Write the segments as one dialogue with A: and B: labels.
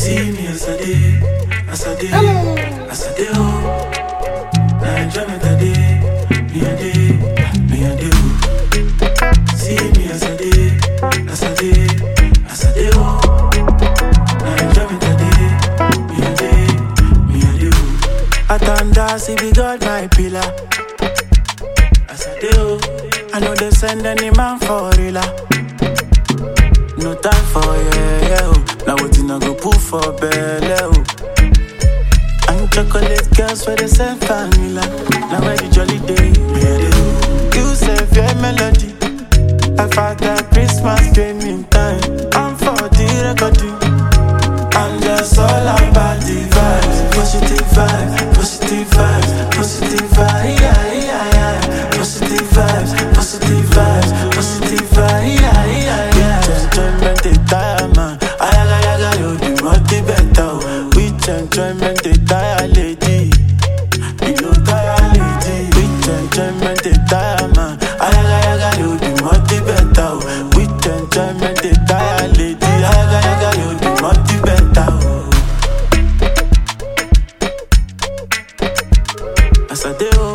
A: See me as I did, as I did, as I did, oh. Now enjoyment I did, me a did, me a did, oh. See me as I did, as I did, as I did, oh. Now enjoyment I did, me a did, me a did, oh. I thank God, see be God my pillar. As I did, oh. I know they send any man for real. No time for yeah, oh. Now what you not go put for belly, oh. I'm chocolate girls for the same vanilla. Now where the jolly day, yeah, you say your melody. I found that Christmas gaming time. I'm for the recording. I'm just all about the vibes. Positive vibes, positive vibes, positive vibes, yeah, yeah, yeah. Positive vibes, positive vibes, positive vibes, yeah, yeah, yeah. Enjoyment they tire man, ayaga yaga you be multi better. With enjoyment they tire lady, you know tire lady. With enjoyment they tire man, ayaga yaga you be multi better. With enjoyment they tire lady, ayaga yaga you be multi better. As I do.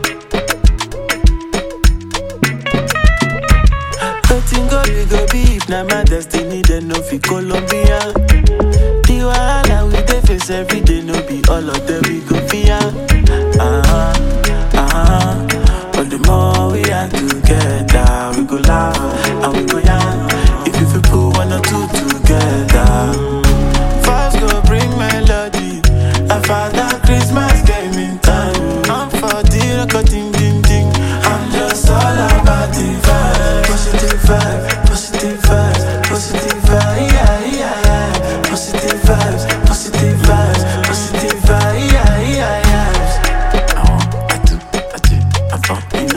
A: We go be if na my destiny, then no fi Colombia. The wahala we dey face every day, no be all of them we go fear. But the more we are together, we go laugh and we go young. If you feel put one or two together, first go bring melody. I found that Christmas came in time. I'm for the recording, ding ding. I'm just all about the vibe, positive vibe. Positive vibes, positive vibes, yeah, yeah, yeah. Positive vibes, positive vibes, positive vibes, yeah, yeah, yeah. I want, I do, I want.